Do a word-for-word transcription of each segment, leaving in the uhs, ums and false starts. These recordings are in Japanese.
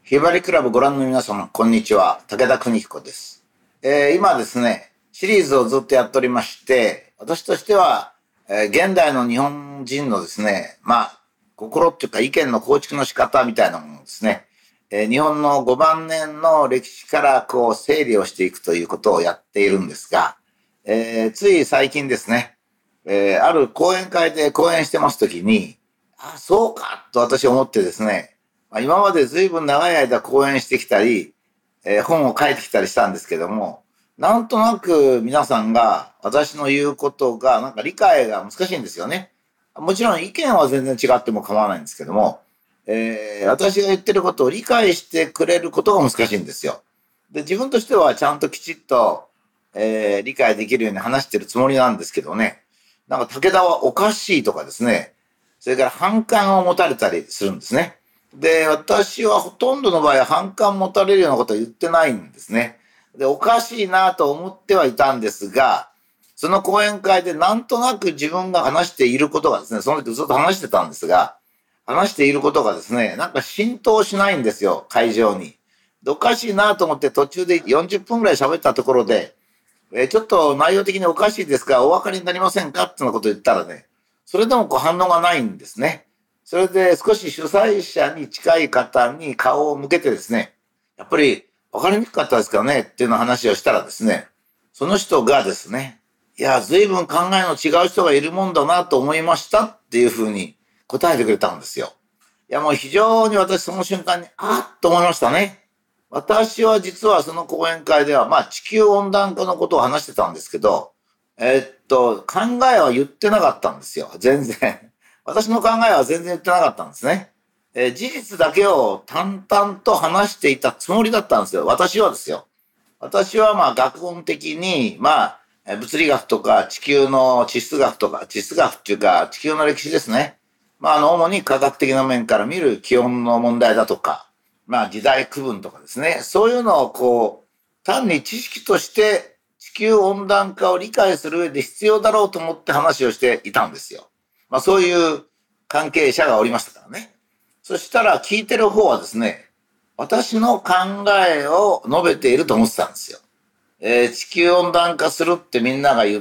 ひばりクラブご覧の皆様、こんにちは。武田邦彦です。えー、今ですね、シリーズをずっとやっておりまして、私としては、えー、現代の日本人のですね、まあ、心っていうか意見の構築の仕方みたいなものですね、えー、日本のごばん年の歴史からこう整理をしていくということをやっているんですが、えー、つい最近ですね、えー、ある講演会で講演してますときに、あ、そうかと私思ってですね、今まで随分長い間講演してきたり、えー、本を書いてきたりしたんですけども、なんとなく皆さんが私の言うことがなんか理解が難しいんですよね。もちろん意見は全然違っても構わないんですけども、えー、私が言ってることを理解してくれることが難しいんですよ。で、自分としてはちゃんときちっと、えー、理解できるように話してるつもりなんですけどね、なんか武田はおかしいとかですね、それから反感を持たれたりするんですね。で、私はほとんどの場合は反感持たれるようなことは言ってないんですね。で、おかしいなと思ってはいたんですが、その講演会でなんとなく自分が話していることがですね、その時ずっと話してたんですが、話していることがですね、なんか浸透しないんですよ、会場に。で、おかしいなと思って途中でよんじゅっぷんぐらい喋ったところで、えちょっと内容的におかしいですが、お分かりになりませんかってなことを言ったらね、それでもこう反応がないんですね。それで少し主催者に近い方に顔を向けてですね、やっぱり分かりにくかったですからねっていうの話をしたらですね、その人がですね、いや、随分考えの違う人がいるもんだなと思いましたっていうふうに答えてくれたんですよ。いや、もう非常に私その瞬間に、あっと思いましたね。私は実はその講演会では、まあ地球温暖化のことを話してたんですけど、えー、っと、考えは言ってなかったんですよ。全然。私の考えは全然言ってなかったんですね。えー、事実だけを淡々と話していたつもりだったんですよ。私はですよ。私はまあ学問的に、まあ、物理学とか地球の地質学とか、地質学っていうか地球の歴史ですね。まあ、あの、主に科学的な面から見る気温の問題だとか、まあ、時代区分とかですね。そういうのをこう、単に知識として地球温暖化を理解する上で必要だろうと思って話をしていたんですよ。まあ、そういう関係者がおりましたからね。そしたら聞いてる方はですね、私の考えを述べていると思ってたんですよ。えー、地球温暖化するってみんなが言って、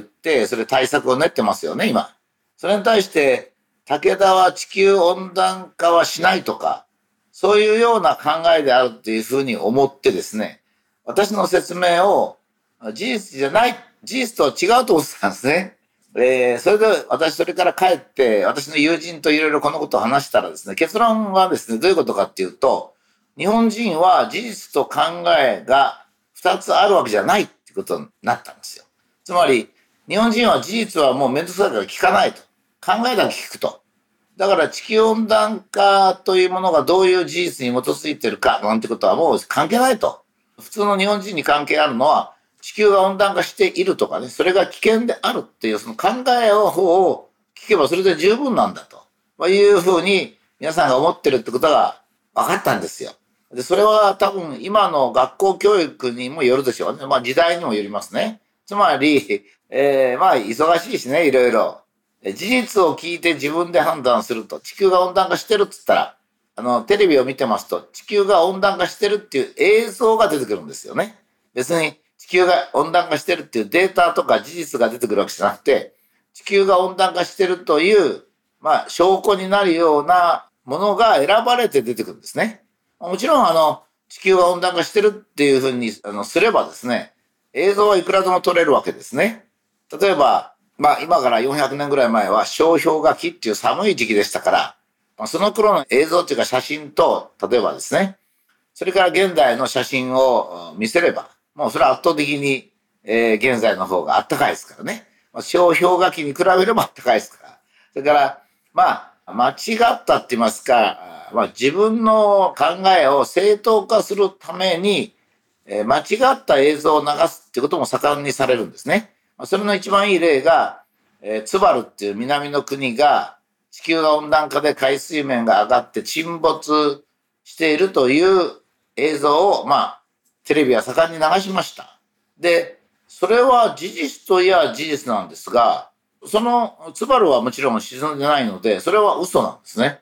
それ対策を練ってますよね、今。それに対して、武田は地球温暖化はしないとか、そういうような考えであるっていうふうに思ってですね、私の説明を事実じゃない、事実とは違うと思ってたんですね。えー、それで私それから帰って、私の友人といろいろこのことを話したらですね、結論はですね、どういうことかっていうと、日本人は事実と考えが二つあるわけじゃないってことになったんですよ。つまり、日本人は事実はもうめんどくさいから聞かないと。考えだけ聞くと。だから地球温暖化というものがどういう事実に基づいているかなんてことはもう関係ないと。普通の日本人に関係あるのは地球が温暖化しているとかね、それが危険であるっていうその考えを方を聞けばそれで十分なんだと、まあ、いうふうに皆さんが思ってるってことが分かったんですよ。で、それは多分今の学校教育にもよるでしょうね。まあ時代にもよりますね。つまり、えー、まあ忙しいしね、いろいろ。事実を聞いて自分で判断すると、地球が温暖化してるって言ったら、あの、テレビを見てますと、地球が温暖化してるっていう映像が出てくるんですよね。別に地球が温暖化してるっていうデータとか事実が出てくるわけじゃなくて、地球が温暖化してるという、まあ、証拠になるようなものが選ばれて出てくるんですね。もちろん、あの、地球が温暖化してるっていうふうにあのすればですね、映像はいくらでも撮れるわけですね。例えば、まあ今からよんひゃくねんぐらい前は小氷河期っていう寒い時期でしたから、まあ、その頃の映像っていうか写真と、例えばですね、それから現代の写真を見せれば、もうそれは圧倒的に、えー、現在の方があったかいですからね。まあ、小氷河期に比べればあったかいですから。それから、まあ、間違ったって言いますか、まあ自分の考えを正当化するために、えー、間違った映像を流すっていうことも盛んにされるんですね。それの一番いい例が、えー、ツバルっていう南の国が地球が温暖化で海水面が上がって沈没しているという映像を、まあ、テレビは盛んに流しました。で、それは事実といや事実なんですが、そのツバルはもちろん沈んでないので、それは嘘なんですね。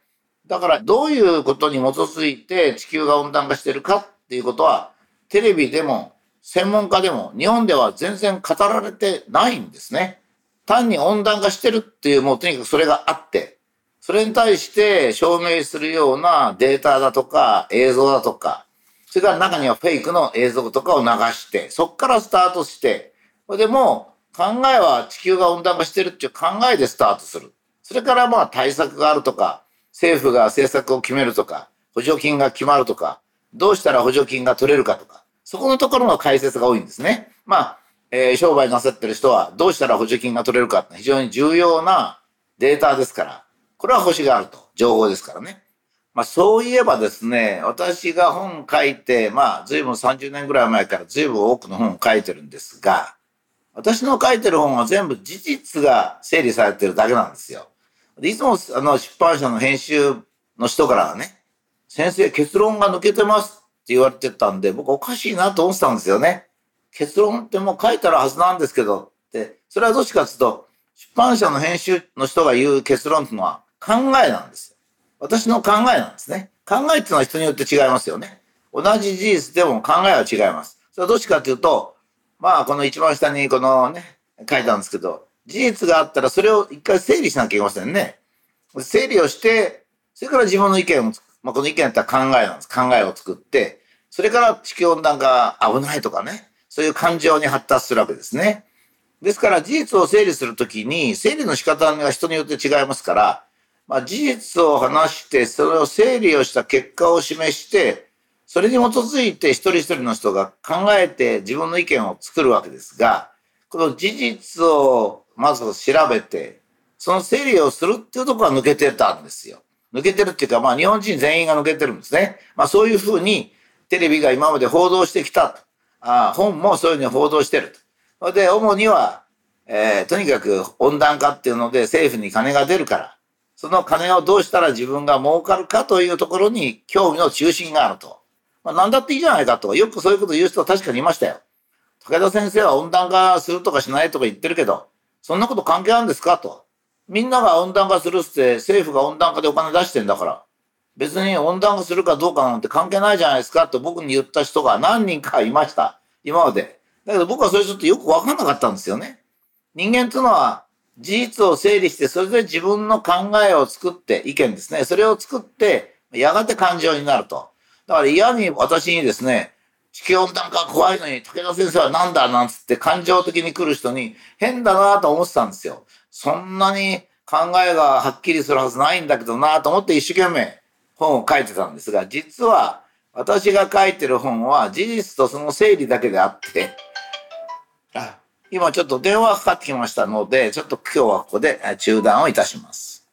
だからどういうことに基づいて地球が温暖化してるかっていうことは、テレビでも専門家でも日本では全然語られてないんですね。単に温暖化してるっていう、もうとにかくそれがあって、それに対して証明するようなデータだとか映像だとか、それから中にはフェイクの映像とかを流して、そこからスタートして、それでもう考えは地球が温暖化してるっていう考えでスタートする。それからまあ対策があるとか、政府が政策を決めるとか、補助金が決まるとか、どうしたら補助金が取れるかとか、そこのところの解説が多いんですね。まあ、えー、商売なさってる人はどうしたら補助金が取れるかって非常に重要なデータですから、これは星があると。情報ですからね。まあそういえばですね、私が本書いて、まあ随分さんじゅうねんぐらい前から随分多くの本を書いてるんですが、私の書いてる本は全部事実が整理されてるだけなんですよ。でいつもあの出版社の編集の人からはね、先生結論が抜けてますって言われてたんで、僕おかしいなと思ってたんですよね。結論ってもう書いてあるはずなんですけどって、それはどっちかっていうと、出版社の編集の人が言う結論っていうのは考えなんですよ。私の考えなんですね。考えっていうのは人によって違いますよね。同じ事実でも考えは違います。それはどっちかっていうと、まあこの一番下にこのね、書いたんですけど、事実があったらそれを一回整理しなきゃいけませんね。整理をして、それから自分の意見を、まあこの意見だったら考えなんです。考えを作って、それから地球温暖化危ないとかね、そういう感情に発達するわけですね。ですから事実を整理するときに、整理の仕方が人によって違いますから、まあ、事実を話して、それを整理をした結果を示して、それに基づいて一人一人の人が考えて自分の意見を作るわけですが、この事実をまず調べて、その整理をするっていうところが抜けてたんですよ。抜けてるっていうか、まあ日本人全員が抜けてるんですね。まあそういうふうにテレビが今まで報道してきた。あ本もそういうふうに報道してる。それで主には、えー、とにかく温暖化っていうので政府に金が出るから、その金をどうしたら自分が儲かるかというところに興味の中心があると。まあ何だっていいじゃないかと。よくそういうこと言う人は確かにいましたよ。武田先生は温暖化するとかしないとか言ってるけど、そんなこと関係あるんですかと。みんなが温暖化するって政府が温暖化でお金出してんだから、別に温暖化するかどうかなんて関係ないじゃないですかと僕に言った人が何人かいました。今まで。だけど僕はそれちょっとよくわかんなかったんですよね。人間っていうのは事実を整理して、それで自分の考えを作って、意見ですね。それを作って、やがて感情になると。だから嫌に私にですね、地球温暖化怖いのに武田先生はなんだなんつって感情的に来る人に変だなと思ってたんですよ。そんなに考えがはっきりするはずないんだけどなと思って一生懸命本を書いてたんですが、実は私が書いてる本は事実とその整理だけであって、あ、今ちょっと電話がかかってきましたので、ちょっと今日はここで中断をいたします。